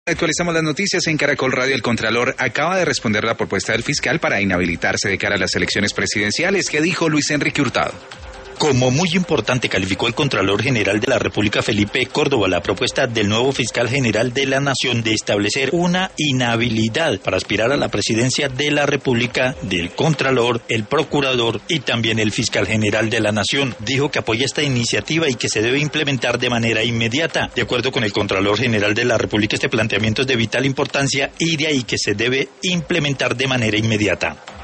Actualizamos las noticias en Caracol Radio. El Contralor acaba de responder la propuesta del fiscal para inhabilitarse de cara a las elecciones presidenciales. ¿Qué dijo Luis Enrique Hurtado? Como muy importante calificó el Contralor General de la República, Felipe Córdoba, la propuesta del nuevo Fiscal General de la Nación de establecer una inhabilidad para aspirar a la presidencia de la República del Contralor, el Procurador y también el Fiscal General de la Nación. Dijo que apoya esta iniciativa y que se debe implementar de manera inmediata. De acuerdo con el Contralor General de la República, este planteamiento es de vital importancia y de ahí que se debe implementar de manera inmediata.